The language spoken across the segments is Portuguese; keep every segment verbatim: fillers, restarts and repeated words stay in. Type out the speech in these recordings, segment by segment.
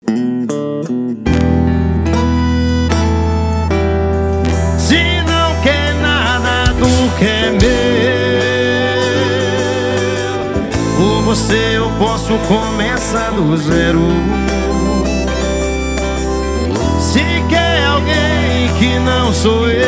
Se não quer nada do que é meu, por você eu posso começar do zero. Se quer alguém que não sou eu,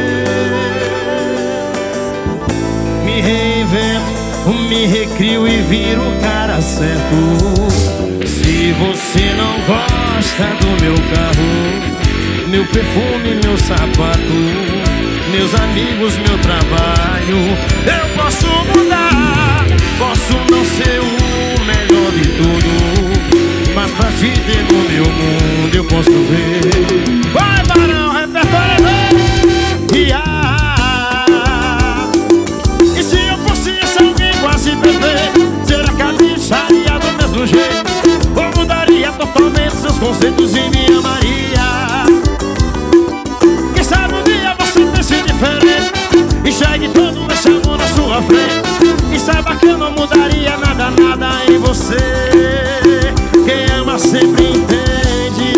me reinvento, me recrio e viro o cara certo. Se você não gosta do meu carro, meu perfume, meu sapato, meus amigos, meu trabalho, eu posso mudar, posso não ser o melhor de tudo, mas pra te ter no meu mundo eu posso ver. Vai, Barão, repertório é yeah. E se eu fosse esse alguém quase perfeito, será que a gente estaria do mesmo jeito? Ou mudaria totalmente seus conceitos e me amaria? Quem sabe um dia você pense diferente, enxergue todo esse amor na sua frente, e saiba que eu não mudaria nada, nada em você. Quem ama sempre entende.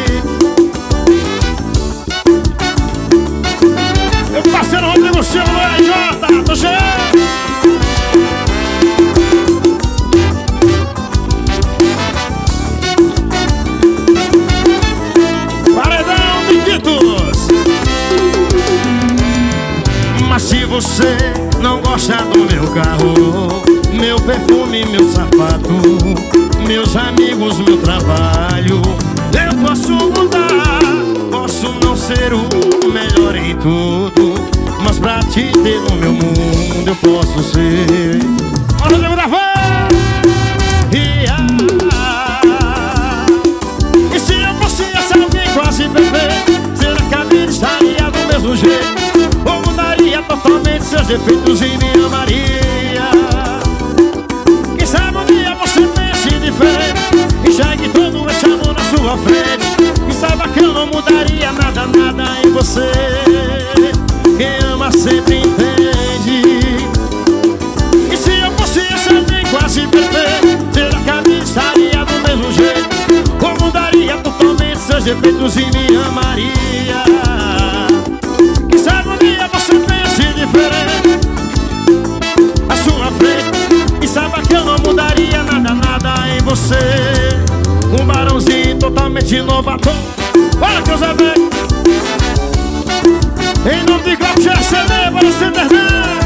Meu parceiro Rodrigo Silva, R J, tô chegando. Paredão de Titos. Mas se você não gosta do meu carro, meu perfume, meu sapato, meus amigos, meu trabalho, eu posso mudar, posso não ser o melhor em tudo, mas pra te ter no meu mundo eu posso ser. Olha o da van! Yeah. E se eu fosse esse alguém quase perfeito, será que a vida estaria do mesmo jeito? Ou mudaria totalmente seus defeitos e me amaria? Quem sabe um dia você pense diferente, enxergue todo esse amor na sua frente, e saiba que eu não mudaria nada, nada em você. Quem ama sempre entende. E se eu fosse esse alguém quase perfeito, será que a vida estaria do mesmo jeito? Ou mudaria totalmente seus defeitos e me amaria? Quem sabe um dia você pense diferente à sua frente, e saiba que eu não mudaria nada, nada em você. Um barãozinho totalmente inovador. Olha que eu já vejo. Em nome de Glauco G C D, para você terminar.